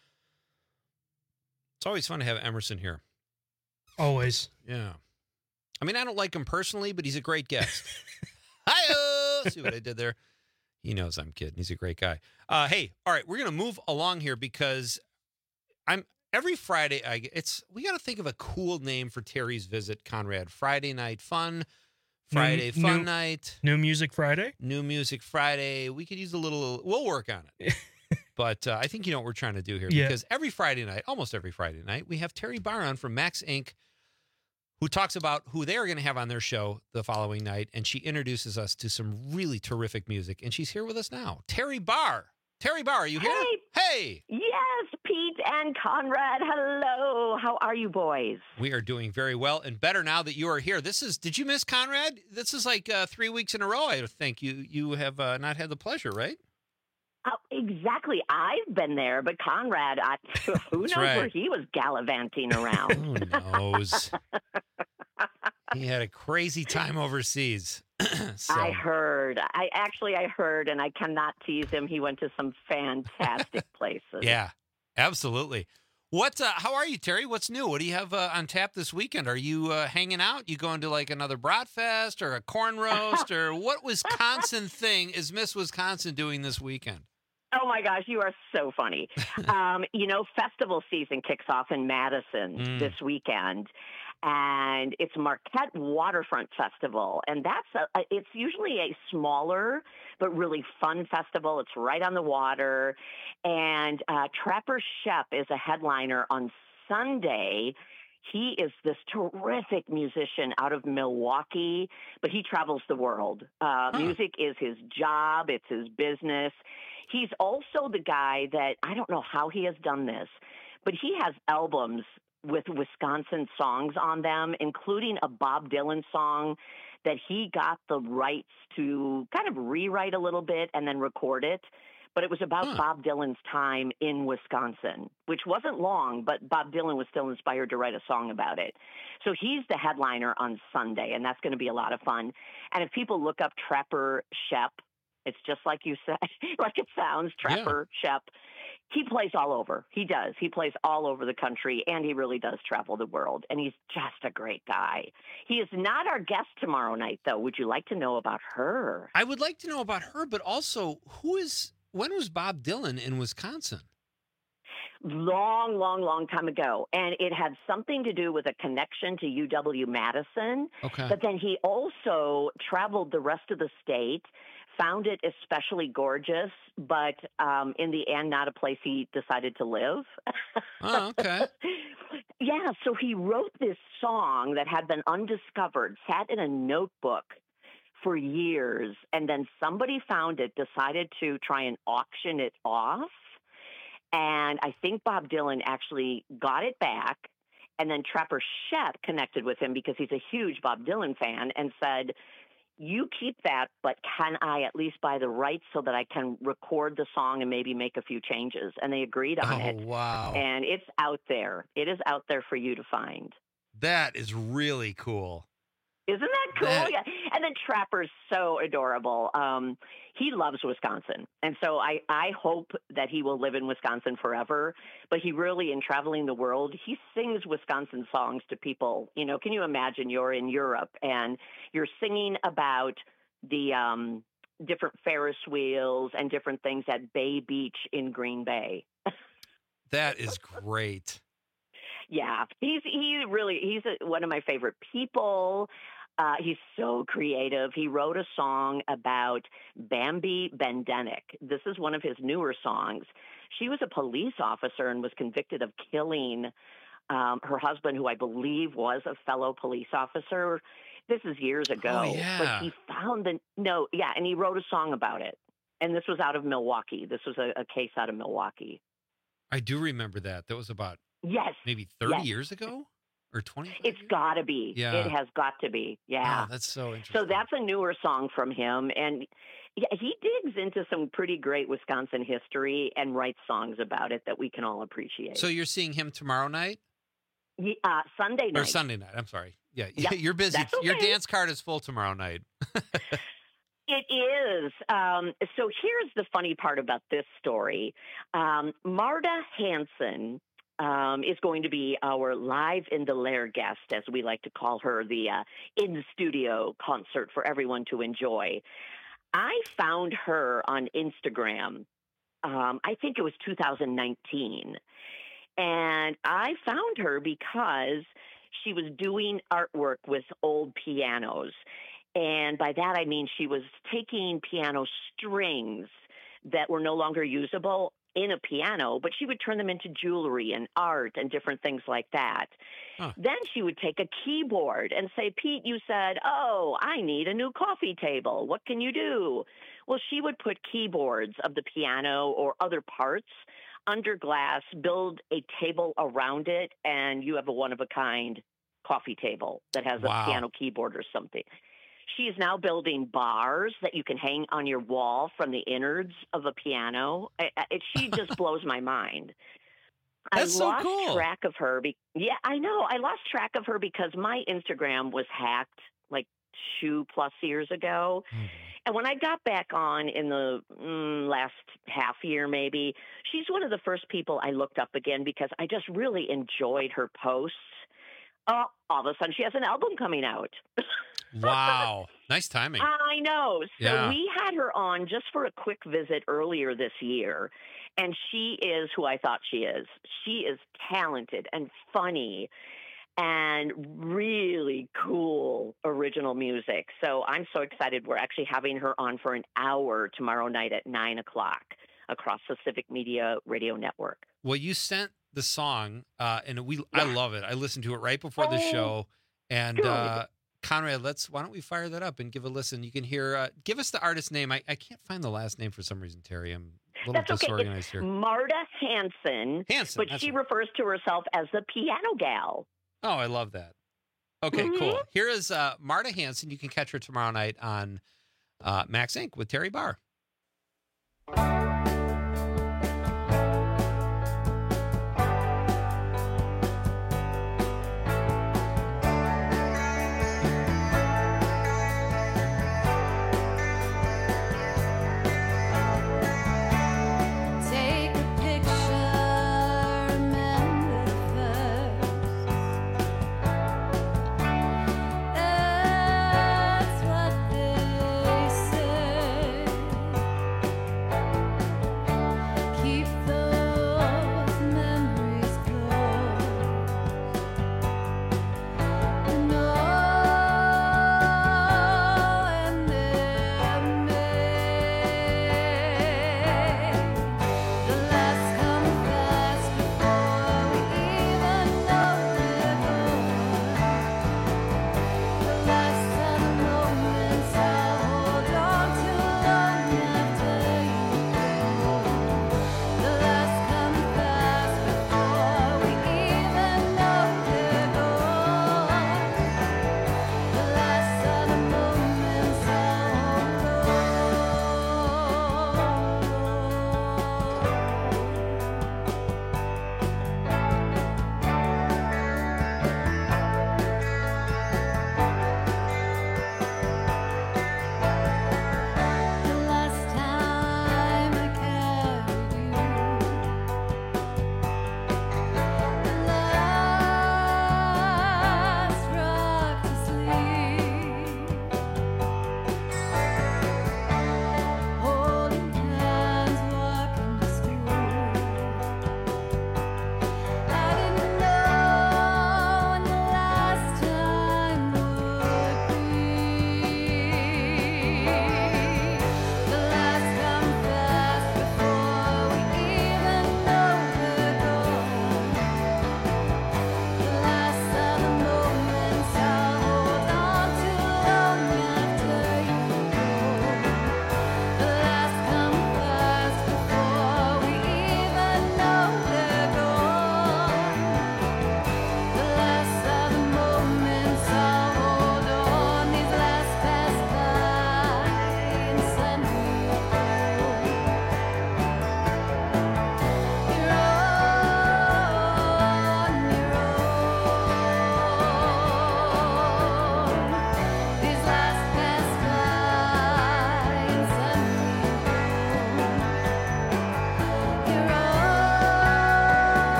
It's always fun to have Emerson here. Always. Yeah. I mean, I don't like him personally, but he's a great guest. Hi-oh! See what I did there? He knows I'm kidding. He's a great guy. Hey, all right, we're going to move along here because every Friday, we got to think of a cool name for Terry's visit, Conrad. Friday night fun, Friday fun night. New Music Friday? New Music Friday. We could use we'll work on it. But I think you know what we're trying to do here. Yeah. Because every Friday night, almost every Friday night, we have Terry Barr on from Max Inc., who talks about who they are going to have on their show the following night. And she introduces us to some really terrific music. And she's here with us now. Terry Barr. Terry Barr, are you here? Hey. Yes, Pete and Conrad. Hello. How are you boys? We are doing very well and better now that you are here. Did you miss Conrad? This is like 3 weeks in a row, I think. You have not had the pleasure, right? Exactly. I've been there, but Conrad, who knows where he was gallivanting around? Who knows? He had a crazy time overseas. So. I heard, and I cannot tease him. He went to some fantastic places. Yeah, absolutely. How are you, Terry? What's new? What do you have on tap this weekend? Are you hanging out? You going to like another Bratfest or a corn roast or what Wisconsin thing is Miss Wisconsin doing this weekend? Oh, my gosh, you are so funny. Festival season kicks off in Madison this weekend, and it's Marquette Waterfront Festival. And it's usually a smaller but really fun festival. It's right on the water. And Trapper Shep is a headliner on Sunday. He is this terrific musician out of Milwaukee, but he travels the world. Music is his job. It's his business. He's also the guy that, I don't know how he has done this, but he has albums with Wisconsin songs on them, including a Bob Dylan song that he got the rights to kind of rewrite a little bit and then record it. But it was about Bob Dylan's time in Wisconsin, which wasn't long, but Bob Dylan was still inspired to write a song about it. So he's the headliner on Sunday, and that's going to be a lot of fun. And if people look up Trapper Shep, it's just like you said, like it sounds, Trapper Shep. He plays all over. He does. He plays all over the country, and he really does travel the world. And he's just a great guy. He is not our guest tomorrow night, though. Would you like to know about her? I would like to know about her, but also when was Bob Dylan in Wisconsin? Long time ago. And it had something to do with a connection to UW-Madison. Okay. But then he also traveled the rest of the state, found it especially gorgeous, but in the end, not a place he decided to live. Oh, okay. Yeah, so he wrote this song that had been undiscovered, sat in a notebook for years, and then somebody found it, decided to try and auction it off. And I think Bob Dylan actually got it back, and then Trapper Shep connected with him because he's a huge Bob Dylan fan and said, you keep that, but can I at least buy the rights so that I can record the song and maybe make a few changes? And they agreed on it. Oh, wow. And it's out there. It is out there for you to find. That is really cool. Isn't that cool? Yeah. And then Trapper's so adorable. He loves Wisconsin. And so I hope that he will live in Wisconsin forever. But he really, in traveling the world, he sings Wisconsin songs to people. You know, can you imagine you're in Europe and you're singing about the different Ferris wheels and different things at Bay Beach in Green Bay? That is great. Yeah, he's one of my favorite people. He's so creative. He wrote a song about Bambi Bendenik. This is one of his newer songs. She was a police officer and was convicted of killing her husband, who I believe was a fellow police officer. This is years ago. Oh, yeah. But he found and he wrote a song about it. And this was out of Milwaukee. This was a case out of Milwaukee. I do remember that. That was about maybe 30 years ago or 20. It's got to be. Yeah. It has got to be. Yeah. Oh, that's so interesting. So that's a newer song from him. And he digs into some pretty great Wisconsin history and writes songs about it that we can all appreciate. So you're seeing him tomorrow night? Sunday night. Or Sunday night. I'm sorry. Yeah. Yep, You're busy. that's okay. Your dance card is full tomorrow night. It is. So here's the funny part about this story. Marta Hansen is going to be our live in the lair guest, as we like to call her, the in-studio concert for everyone to enjoy. I found her on Instagram. I think it was 2019. And I found her because she was doing artwork with old pianos. And by that, I mean she was taking piano strings that were no longer usable in a piano, but she would turn them into jewelry and art and different things like that. Huh. Then she would take a keyboard and say, Pete, you said, oh, I need a new coffee table. What can you do? Well, she would put keyboards of the piano or other parts under glass, build a table around it, and you have a one-of-a-kind coffee table that has a piano keyboard or something. She is now building bars that you can hang on your wall from the innards of a piano. She just blows my mind. That's I lost so cool. track of her. Yeah, I know. I lost track of her because my Instagram was hacked like 2+ years ago. Mm-hmm. And when I got back on in the last half year maybe, she's one of the first people I looked up again because I just really enjoyed her posts. All of a sudden, she has an album coming out. Wow. Nice timing. I know. So Yeah. we had her on just for a quick visit earlier this year, and she is who I thought she is. She is talented and funny and really cool original music. So I'm so excited. We're actually having her on for an hour tomorrow night at 9 o'clock across the Civic Media Radio Network. Well, you sent the song, and I love it. I listened to it right before the show. And Conrad, why don't we fire that up and give a listen? You can hear, give us the artist name. I can't find the last name for some reason, Terry. I'm a little disorganized here. Marta Hansen, but she refers to herself as the piano gal. Oh, I love that. Okay, cool. Here is Marta Hansen. You can catch her tomorrow night on Max Inc. with Terry Barr.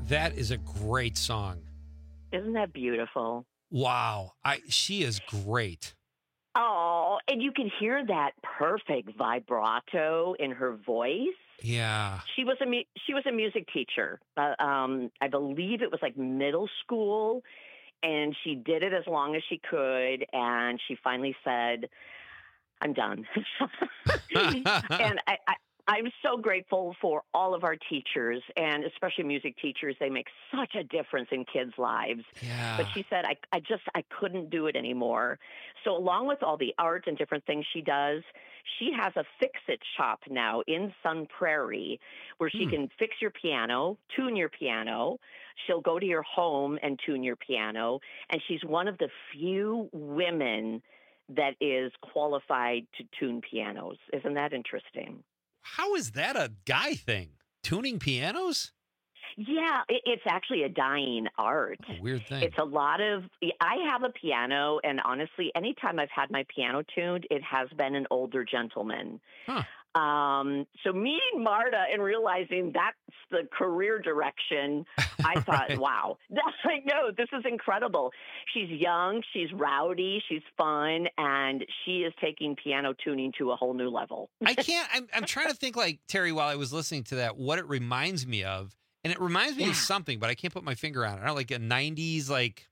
That is a great song. Isn't that beautiful? Wow. She is great. Oh, and you can hear that perfect vibrato in her voice. Yeah. She was a music teacher. I believe it was like middle school, and she did it as long as she could, and she finally said, "I'm done." And I'm so grateful for all of our teachers, and especially music teachers. They make such a difference in kids' lives. Yeah. But she said, I couldn't do it anymore. So along with all the art and different things she does, she has a fix-it shop now in Sun Prairie where she can fix your piano, tune your piano. She'll go to your home and tune your piano. And she's one of the few women that is qualified to tune pianos. Isn't that interesting? How is that a guy thing? Tuning pianos? Yeah, it's actually a dying art. A weird thing. It's a lot of, I have a piano, and honestly, anytime I've had my piano tuned, it has been an older gentleman. Huh. So meeting Marta and realizing that's the career direction, I thought, wow, I know, this is incredible. She's young, she's rowdy, she's fun, and she is taking piano tuning to a whole new level. I'm trying to think, like, Terry, while I was listening to that, what it reminds me of. And it reminds me of something, but I can't put my finger on it. I don't know, like a 90s, like,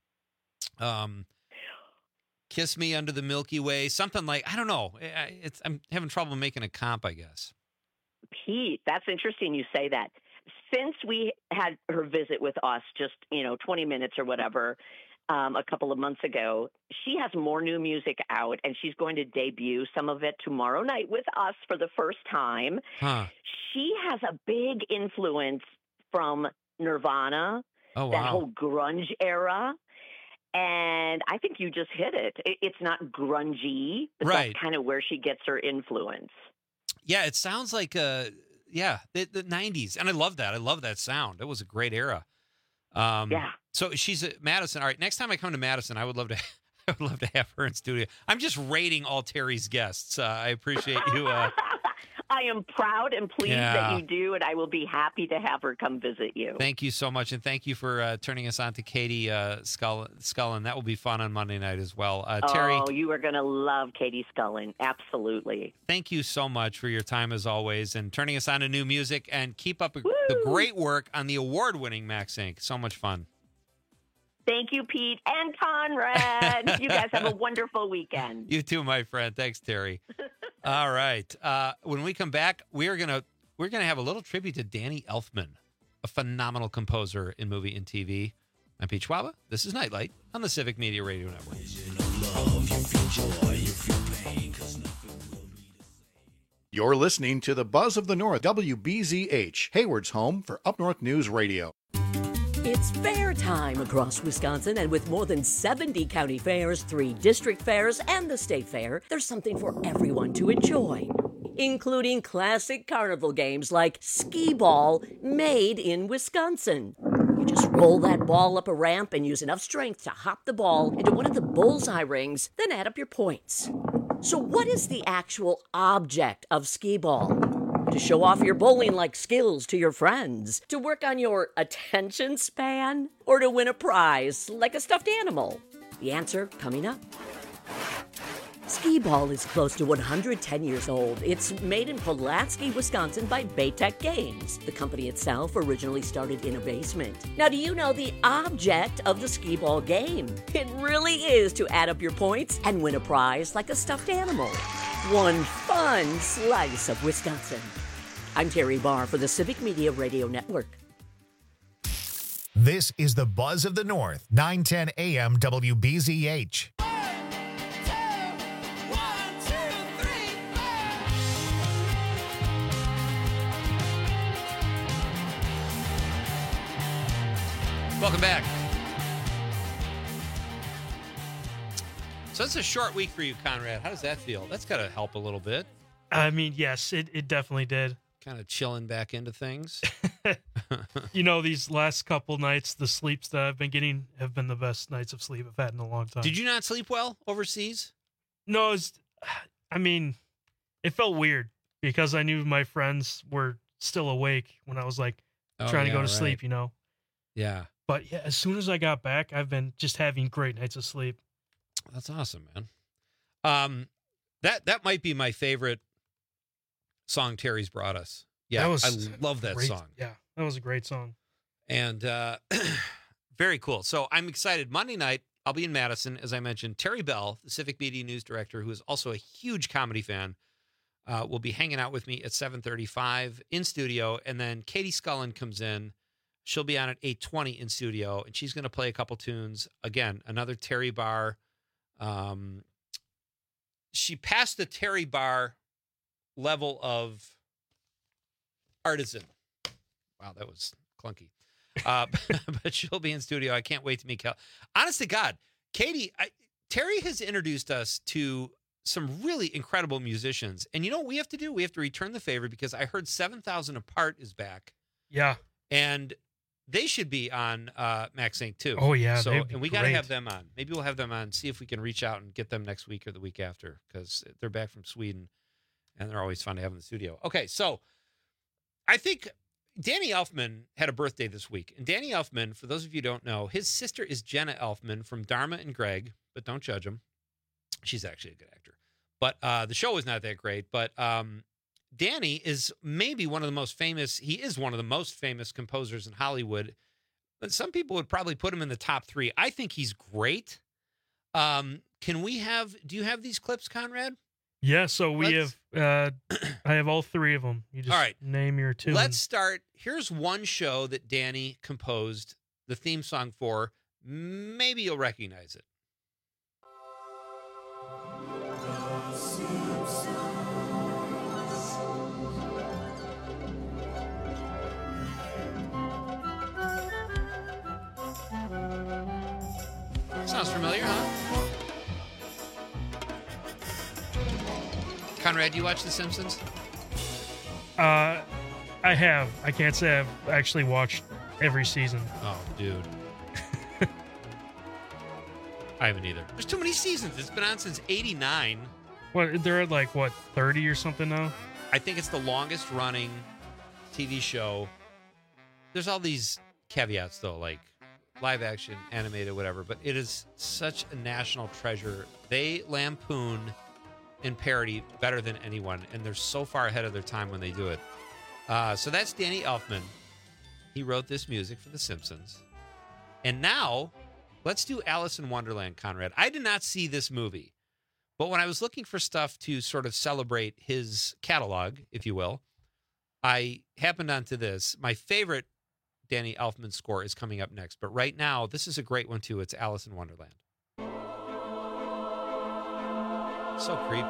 Kiss Me Under the Milky Way, something like, I don't know. I'm having trouble making a comp, I guess. Pete, that's interesting you say that. Since we had her visit with us just, 20 minutes or whatever, a couple of months ago, she has more new music out, and she's going to debut some of it tomorrow night with us for the first time. Huh. She has a big influence from Nirvana, that whole grunge era. And I think you just hit it. It's not grungy, but right. That's kind of where she gets her influence. Yeah, it sounds like, the 90s. And I love that. I love that sound. It was a great era. Yeah. So she's at Madison. All right, next time I come to Madison, I would love to have her in studio. I'm just rating all Terry's guests. I appreciate you. I am proud and pleased that you do, and I will be happy to have her come visit you. Thank you so much, and thank you for turning us on to Katie Scullin. That will be fun on Monday night as well. Terry, you are going to love Katie Scullin. Absolutely. Thank you so much for your time as always, and turning us on to new music, and keep up the great work on the award-winning Max Inc. So much fun. Thank you, Pete and Conrad. You guys have a wonderful weekend. You too, my friend. Thanks, Terry. All right. When we come back, we're gonna have a little tribute to Danny Elfman, a phenomenal composer in movie and TV. I'm Pete Schwaba. This is Nightlight on the Civic Media Radio Network. You're listening to the Buzz of the North, WBZH, Hayward's home for Up North News Radio. It's fair time across Wisconsin, and with more than 70 county fairs, 3 district fairs, and the state fair, there's something for everyone to enjoy, including classic carnival games like skee ball, made in Wisconsin. You just roll that ball up a ramp and use enough strength to hop the ball into one of the bullseye rings, then add up your points. So what is the actual object of skee ball? To show off your bowling-like skills to your friends? To work on your attention span? Or to win a prize like a stuffed animal? The answer coming up. Skee ball is close to 110 years old. It's made in Pulaski, Wisconsin by Baytech Games. The company itself originally started in a basement. Now, do you know the object of the skee ball game? It really is to add up your points and win a prize like a stuffed animal. One fun slice of Wisconsin. I'm Terry Barr for the Civic Media Radio Network. This is the Buzz of the North, 910 AM WBZH. Welcome back. So it's a short week for you, Conrad. How does that feel? That's got to help a little bit. I mean, yes, it definitely did. Kind of chilling back into things. These last couple nights, the sleeps that I've been getting have been the best nights of sleep I've had in a long time. Did you not sleep well overseas? No, it felt weird because I knew my friends were still awake when I was trying to go to sleep, Yeah. But yeah, as soon as I got back, I've been just having great nights of sleep. That's awesome, man. That might be my favorite song Terry's brought us. Yeah, I love that great song. Yeah, that was a great song. And very cool. So I'm excited. Monday night, I'll be in Madison, as I mentioned. Terry Bell, the Civic Media News Director, who is also a huge comedy fan, will be hanging out with me at 7:35 in studio. And then Katie Scullen comes in. She'll be on at 8:20 in studio, and she's going to play a couple tunes. Again, another Terry Bar. She passed the Terry Bar level of artisan. Wow, that was clunky. But she'll be in studio. I can't wait to meet Cal. Honest to God, Katie, Terry has introduced us to some really incredible musicians. And you know what we have to do? We have to return the favor, because I heard 7,000 Apart is back. Yeah. And they should be on Max Inc. too. Oh, yeah. So, and we got to have them on. Maybe we'll have them on, see if we can reach out and get them next week or the week after, because they're back from Sweden and they're always fun to have in the studio. Okay, so I think Danny Elfman had a birthday this week. And Danny Elfman, for those of you who don't know, his sister is Jenna Elfman from Dharma and Greg, but don't judge him. She's actually a good actor. But the show is not that great. But Danny is maybe one of the most famous. He is one of the most famous composers in Hollywood. But some people would probably put him in the top 3. I think he's great. Do you have these clips, Conrad? Yeah, so we have, I have all 3 of them. You just all right. Name your 2. Let's start. Here's one show that Danny composed the theme song for. Maybe you'll recognize it. Sounds familiar, huh? Conrad, do you watch The Simpsons? I have. I can't say I've actually watched every season. Oh, dude. I haven't either. There's too many seasons. It's been on since 89. What, they're at 30 or something now? I think it's the longest running TV show. There's all these caveats, though, like live action, animated, whatever, but it is such a national treasure. They lampoon and parody better than anyone, and they're so far ahead of their time when they do it. So that's Danny Elfman. He wrote this music for The Simpsons. And now, let's do Alice in Wonderland, Conrad. I did not see this movie, but when I was looking for stuff to sort of celebrate his catalog, if you will, I happened onto this. My favorite Danny Elfman score is coming up next, but right now, this is a great one too. It's Alice in Wonderland. So creepy.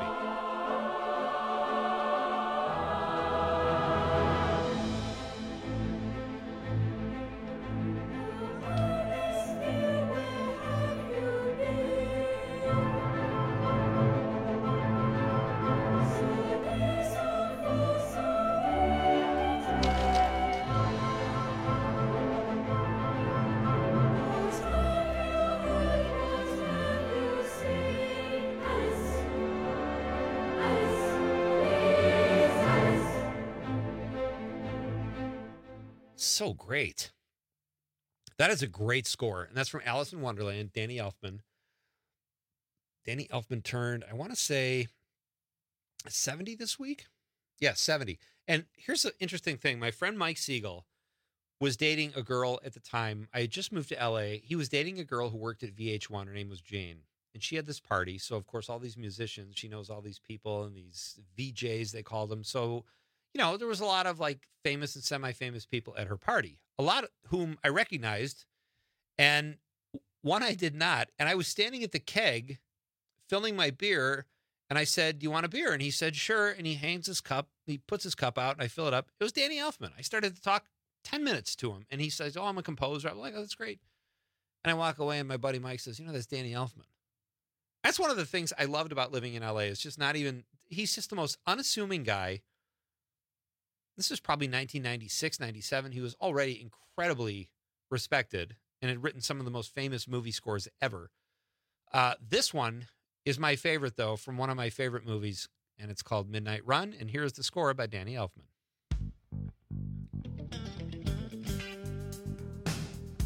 So great. That is a great score. And that's from Alice in Wonderland, Danny Elfman. Danny Elfman turned, I want to say, 70 this week? Yeah, 70. And here's an interesting thing. My friend Mike Siegel was dating a girl at the time. I had just moved to LA. He was dating a girl who worked at VH1. Her name was Jane. And she had this party. So, of course, all these musicians, she knows all these people and these VJs, they called them. So, you know, there was a lot of famous and semi-famous people at her party, a lot of whom I recognized, and one I did not. And I was standing at the keg filling my beer, and I said, "Do you want a beer?" And he said, "Sure." And he hangs his cup, he puts his cup out, and I fill it up. It was Danny Elfman. I started to talk 10 minutes to him, and he says, "Oh, I'm a composer." I'm like, "Oh, that's great." And I walk away, and my buddy Mike says, "You know, that's Danny Elfman." That's one of the things I loved about living in LA. It's just not even, he's just the most unassuming guy. This was probably 1996, 97. He was already incredibly respected and had written some of the most famous movie scores ever. This one is my favorite, though, from one of my favorite movies, and it's called Midnight Run. And here's the score by Danny Elfman.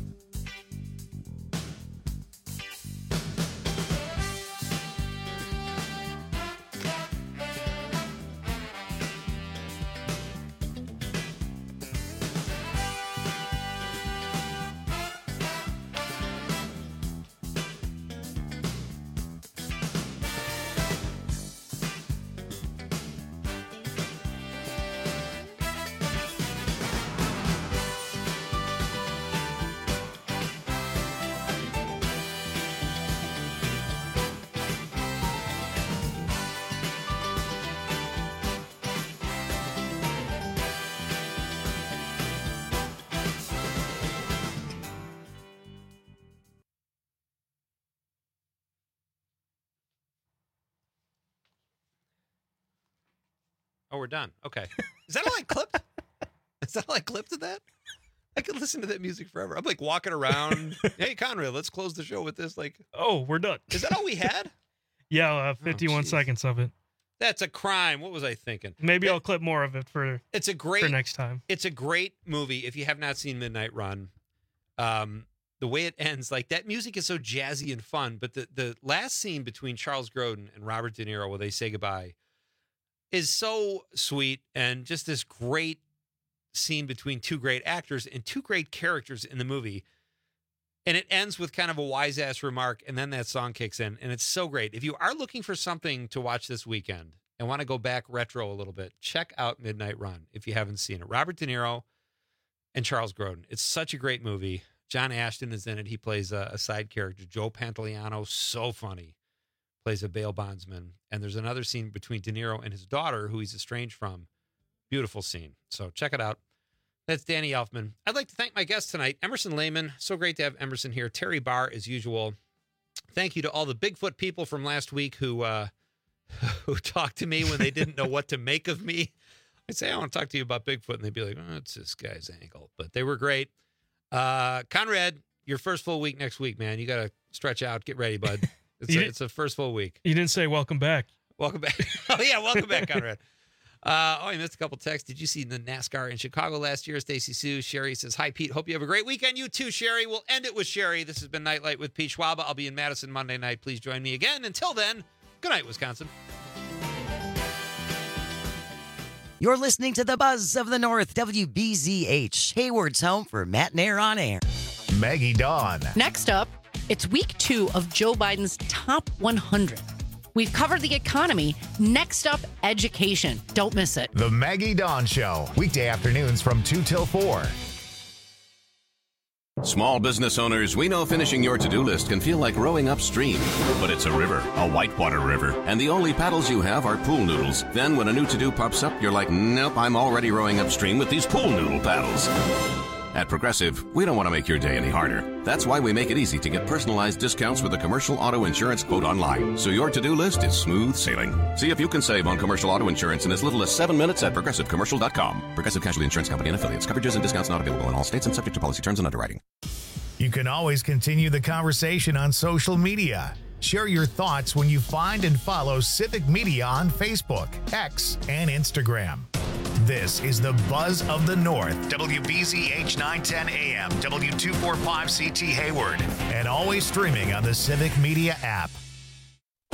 Oh, we're done. Okay. Is that all I clipped? Is that all I clipped of that? I could listen to that music forever. I'm like walking around. Hey, Conrad, let's close the show with this. Like, oh, we're done. Is that all we had? Yeah, 51 seconds of it. That's a crime. What was I thinking? Maybe I'll clip more of it for next time. It's a great movie. If you have not seen Midnight Run, the way it ends, like that music is so jazzy and fun. But the last scene between Charles Grodin and Robert De Niro, where they say goodbye, is so sweet, and just this great scene between two great actors and two great characters in the movie. And it ends with kind of a wise-ass remark, and then that song kicks in, and it's so great. If you are looking for something to watch this weekend and want to go back retro a little bit, check out Midnight Run if you haven't seen it. Robert De Niro and Charles Grodin. It's such a great movie. John Ashton is in it. He plays a side character. Joe Pantoliano, so funny, plays a bail bondsman. And there's another scene between De Niro and his daughter, who he's estranged from. Beautiful scene. So check it out. That's Danny Elfman. I'd like to thank my guest tonight, Emerson Lehman. So great to have Emerson here. Terry Barr, as usual. Thank you to all the Bigfoot people from last week who talked to me when they didn't know what to make of me. I'd say, I want to talk to you about Bigfoot, and they'd be like, oh, it's this guy's ankle. But they were great. Conrad, your first full week next week, man. You got to stretch out. Get ready, bud. It's a first full week. You didn't say welcome back. Welcome back. Oh, yeah, welcome back, Conrad. I missed a couple texts. Did you see the NASCAR in Chicago last year? Stacy Sue. Sherry says, hi, Pete. Hope you have a great weekend. You too, Sherry. We'll end it with Sherry. This has been Nightlight with Pete Schwaba. I'll be in Madison Monday night. Please join me again. Until then, good night, Wisconsin. You're listening to the Buzz of the North, WBZH, Hayward's home for Matt Nair on Air. Maggie Dawn. Next up, it's week 2 of Joe Biden's top 100. We've covered the economy. Next up, education. Don't miss it. The Maggie Dawn Show, weekday afternoons from 2 till 4. Small business owners, we know finishing your to-do list can feel like rowing upstream. But it's a river, a whitewater river, and the only paddles you have are pool noodles. Then when a new to-do pops up, you're like, nope, I'm already rowing upstream with these pool noodle paddles. At Progressive, we don't want to make your day any harder. That's why we make it easy to get personalized discounts with a commercial auto insurance quote online, so your to-do list is smooth sailing. See if you can save on commercial auto insurance in as little as 7 minutes at ProgressiveCommercial.com. Progressive Casualty Insurance Company and affiliates. Coverages and discounts not available in all states and subject to policy terms and underwriting. You can always continue the conversation on social media. Share your thoughts when you find and follow Civic Media on Facebook, X, and Instagram. This is the Buzz of the North, WBZH 910 AM, W245CT Hayward, and always streaming on the Civic Media app.